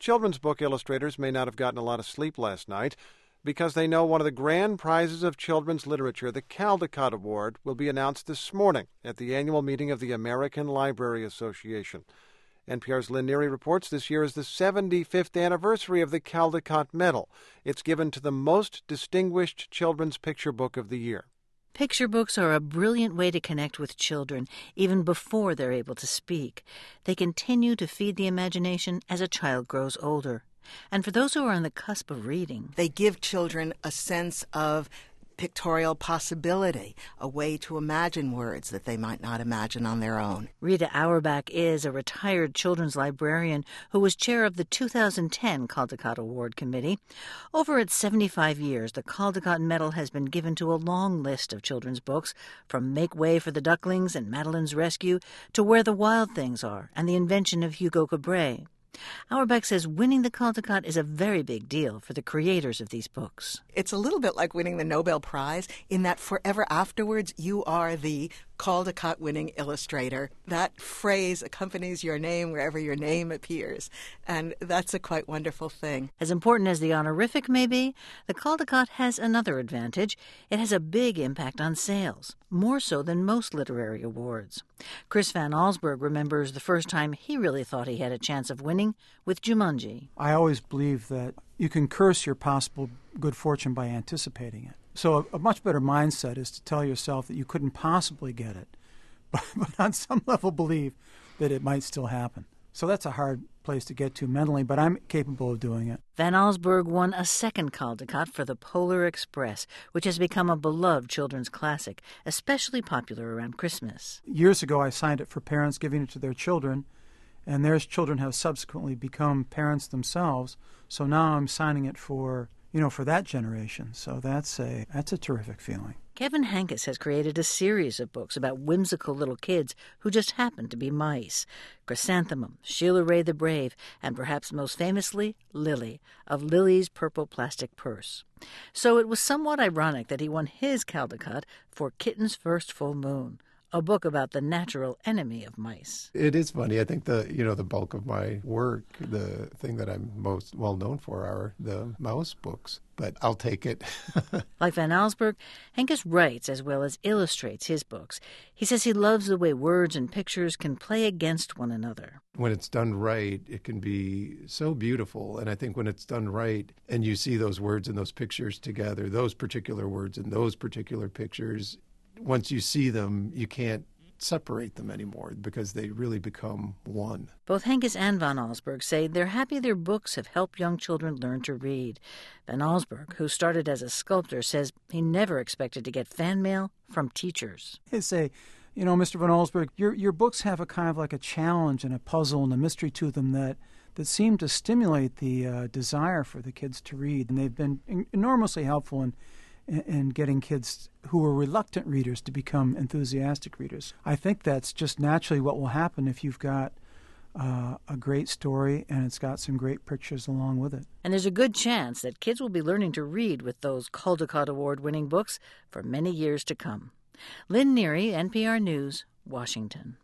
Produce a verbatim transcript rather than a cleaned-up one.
children's book illustrators may not have gotten a lot of sleep last night because they know one of the grand prizes of children's literature, the Caldecott Award, will be announced this morning at the annual meeting of the American Library Association. N P R's Lynn Neary reports this year is the seventy-fifth anniversary of the Caldecott Medal. It's given to the most distinguished children's picture book of the year. Picture books are a brilliant way to connect with children, even before they're able to speak. They continue to feed the imagination as a child grows older. And for those who are on the cusp of reading, they give children a sense of pictorial possibility, a way to imagine words that they might not imagine on their own. Rita Auerbach is a retired children's librarian who was chair of the two thousand ten Caldecott Award Committee. Over its seventy-five years, the Caldecott Medal has been given to a long list of children's books, from Make Way for the Ducklings and Madeline's Rescue to Where the Wild Things Are and The Invention of Hugo Cabret. Auerbach says winning the Caldecott is a very big deal for the creators of these books. It's a little bit like winning the Nobel Prize in that forever afterwards you are the Caldecott-winning illustrator. That phrase accompanies your name wherever your name appears, and that's a quite wonderful thing. As important as the honorific may be, the Caldecott has another advantage. It has a big impact on sales, more so than most literary awards. Chris Van Allsburg remembers the first time he really thought he had a chance of winning with Jumanji. I always believe that you can curse your possible good fortune by anticipating it. So a, a much better mindset is to tell yourself that you couldn't possibly get it, but, but on some level believe that it might still happen. So that's a hard place to get to mentally, but I'm capable of doing it. Van Allsburg won a second Caldecott for The Polar Express, which has become a beloved children's classic, especially popular around Christmas. Years ago, I signed it for parents giving it to their children, and their children have subsequently become parents themselves. So now I'm signing it for, you know, for that generation. So that's a that's a terrific feeling. Kevin Hankes has created a series of books about whimsical little kids who just happen to be mice. Chrysanthemum, Sheila Ray the Brave, and perhaps most famously, Lily, of Lily's Purple Plastic Purse. So it was somewhat ironic that he won his Caldecott for Kitten's First Full Moon, a book about the natural enemy of mice. It is funny. I think the you know the bulk of my work, the thing that I'm most well known for, are the mouse books. But I'll take it. Like Van Allsburg, Hankes writes as well as illustrates his books. He says he loves the way words and pictures can play against one another. When it's done right, it can be so beautiful. And I think when it's done right and you see those words and those pictures together, those particular words and those particular pictures, once you see them, you can't separate them anymore because they really become one. Both Hankes and Van Allsburg say they're happy their books have helped young children learn to read. Van Allsburg, who started as a sculptor, says he never expected to get fan mail from teachers. They say, you know, Mister Van Allsburg, your your books have a kind of like a challenge and a puzzle and a mystery to them that that seem to stimulate the uh, desire for the kids to read. And they've been en- enormously helpful in and getting kids who were reluctant readers to become enthusiastic readers. I think that's just naturally what will happen if you've got uh, a great story and it's got some great pictures along with it. And there's a good chance that kids will be learning to read with those Caldecott Award-winning books for many years to come. Lynn Neary, N P R News, Washington.